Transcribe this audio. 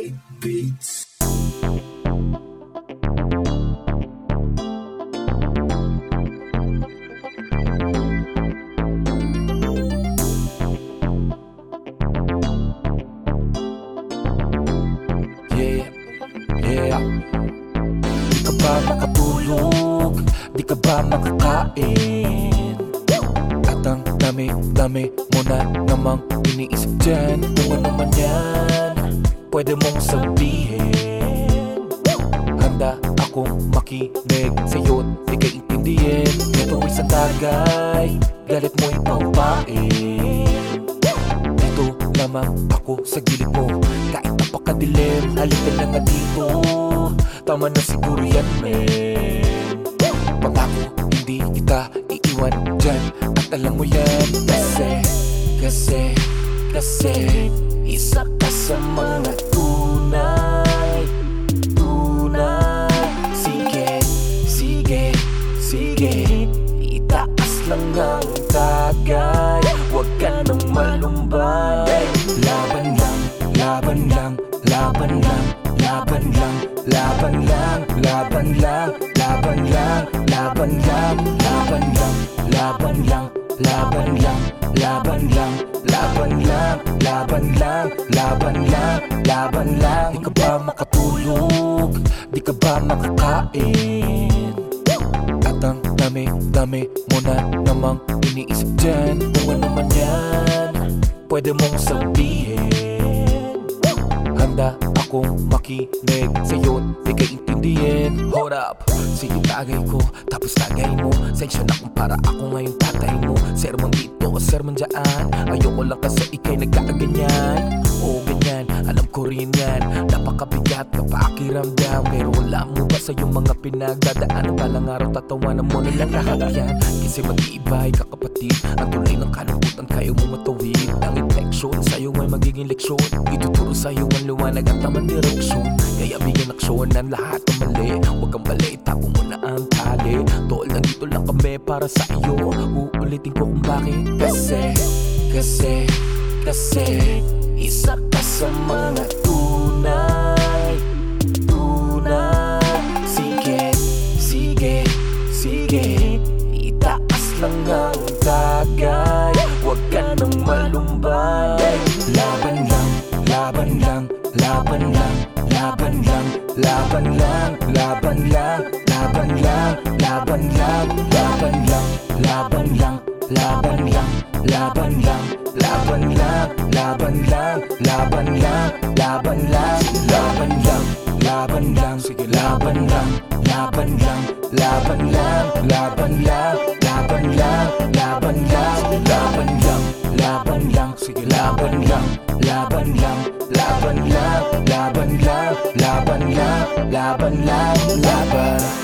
Shade Beats. Di ka ba makatulog? Di ka ba makakain? At ang dami-dami mo na namang iniisip dyan. Kung ano man yan, pwede mong sabihin. Handa akong makinig sa'yo't di ka intindihin. Ito isang tagay, galit mo'y paupain. Dito lamang ako sa gilid mo, kahit napakadilim. Halika na nga dito, tama na siguro yan, men. Pangako, hindi kita iiwan dyan. At alam mo yan, kasi isa ka sa mga tunay. Sige, itaas lang ang tagay. Huwag ka nang malumbay. Laban lang, Di ka ba makatulog? Di ka ba makakain? At ang dami-dami mo na namang iniisip dyan. Kung ano man yan, pwede mong sabihin. Handa akong makinig sa'yo't di ka intindihin. Hold up, sige tagay ko, tapos tagay mo. Sensya na kung para ako ngayon tatay mo. Sermon dito, sermon dyan. Ayoko lang kasi ikay nagkakaganyan. Oo ganyan, alam ko rin yan. Napakabigat na pakiramdam. Pero wala mo ba sa iyong mga pinagdadaan? Balang araw tatawanan mo na lang lahat yan. Kasi mag-iibay ka kapatid. Ang tulay ng kalambutan kayo mo matawid. Ang infection sa'yo ay magiging leksyon. Ituturo sa'yo ang liwanag at tamang direksyon. Kaya bigyan aksyon ng lahat ng mali. Huwag kang bali, tapo mo na ang tali. Tol, nandito lang kami para sa iyo. Uulitin ko kung bakit. Kasi isa ka sa mga tunay. Sige, itaas lang ang tagay. Huwag ka nang malumbay. Laban lang, sige laban lang.